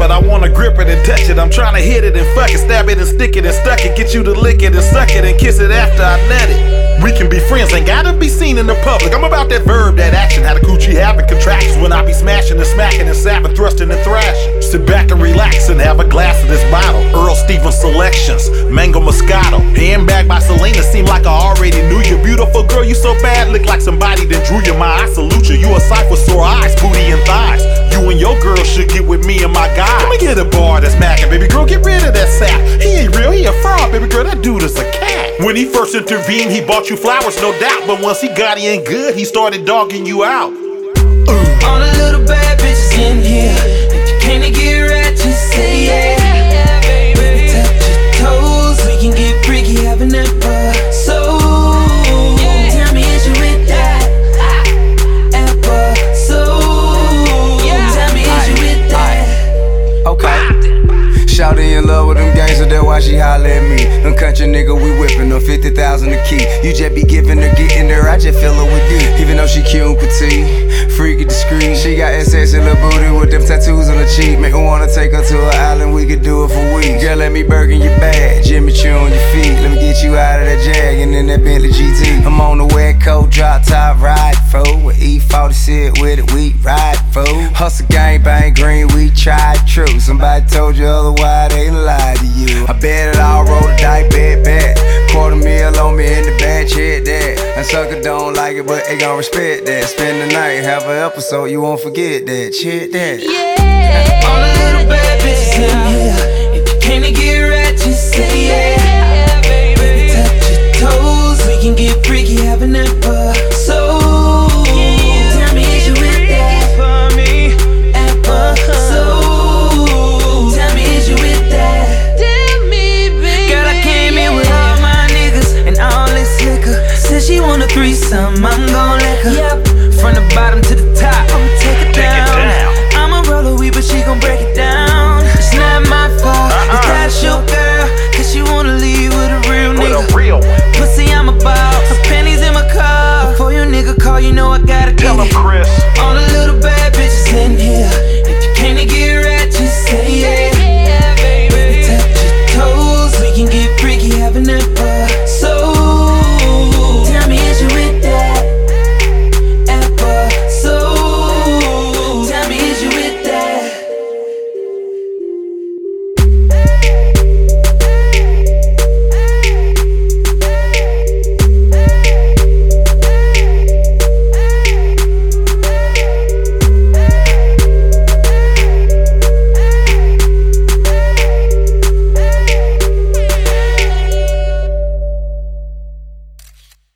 but I wanna grip it and touch it. I'm trying to hit it and fuck it, stab it and stick it and stuck it, get you to lick it and suck it and kiss it after I nut it. We can be friends, ain't gotta be seen in the public. I'm about that verb, that action, how the coochie having contractions when I be smashing and smacking and sapping, thrusting and thrashing. Sit back and relax and have a glass of this bottle. Earl Stevens Selections, Mango Moscato. Handbag by Selena, seem like I already knew you. Beautiful girl, you so bad, look like somebody that drew you. My I salute you, you a sight with sore eyes, booty and thighs. You and your girl should get with me and my guy. Let me get a bar that's macking, baby girl, get rid of that sap. He ain't real, he a fraud, baby girl, that dude is a cat. When he first intervened, he bought you flowers, no doubt. But once he got in good, he started dogging you out. All the little bad bitches in here, if you can't get right, just say yeah. Baby, touch your toes, we can get freaky, having that episode. Tell me, is you with that episode? Tell me, is you with that? Okay. Shawty in love with them gangsters, that's why she holla at me. Them country nigga, we whippin' them 50,000 a key. You just be giving her, getting her, I just fill her with D. Even though she cute and petite, freaky discreet, she got that sexy little booty with them tattoos on her cheek. Make me wanna take her to an island, we could do it for weeks. Girl, let me Birkin your bag, Jimmy Choo on your feet. Let me get you out of that Jag and in that Bentley GT. I'm on the wet coat, drop top, ride for with E40 sit with it, we ride for. Hustle gang bang green, we tried true. Somebody told you otherwise, they lied to you. I bet it all, roll the dice, bet. $250,000 on me in the bag, check that. A sucker don't like it, but they gon' respect that. Spend the night, have an episode, you won't forget that. Check that. Yeah. All the little bad bitches in here, if you can't get right, just say yeah. Baby, touch your toes, we can get freaky, having that episode. Tell me, is you with that? For me, episode. Tell me, is you with that? Tell me, baby. Girl, I came in with all my niggas and all this liquor. Said she want a threesome.